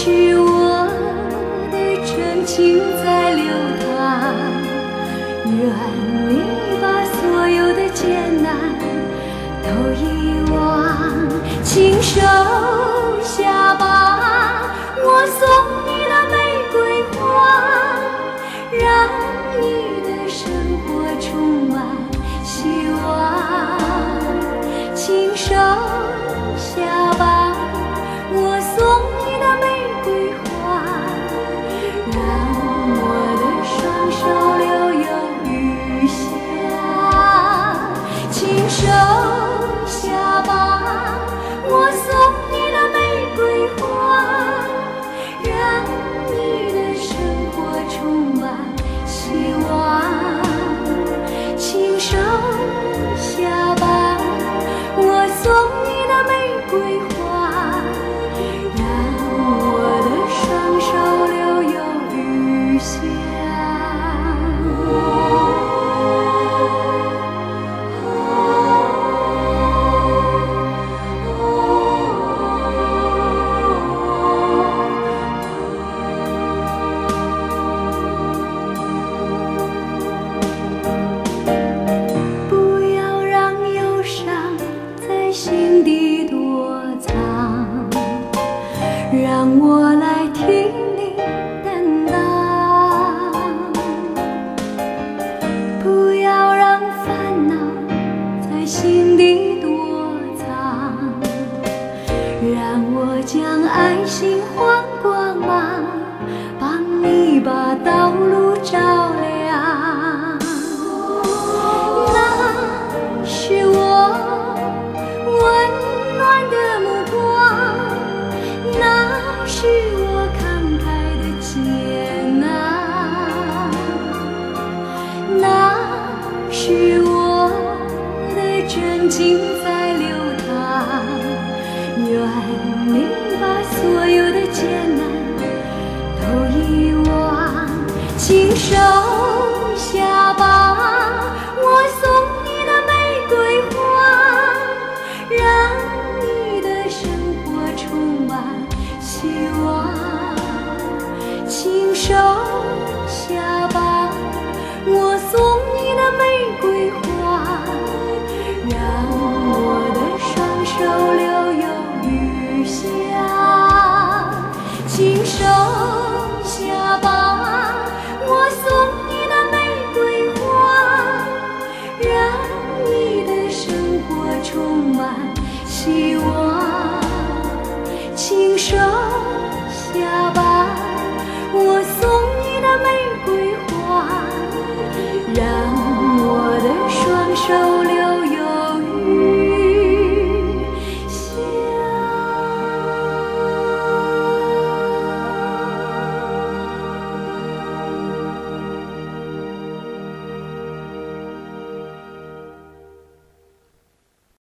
是我的真情在流淌，愿你把所有的艰难都遗忘，请收下吧，我送你的玫瑰花，让你的生活充满希望，请收下吧，我送你的玫瑰花，让我的双手留有余香，请收下吧，我送你的玫瑰花，让你的生活充满希望，请收下吧，我送你的玫瑰花，让我的双手留有余香。不要让忧伤在心底躲藏，让我来替你担当。不要让烦恼在心底躲藏，让我将爱心换光芒，帮你把道路照亮。那是我温暖的目光，那是我慷慨的接纳，那是我的真情在流淌，愿你把所有的艰难都遗忘，请收下吧，我送你的玫瑰花，让你的生活充满希望，请收下吧，我送你的玫瑰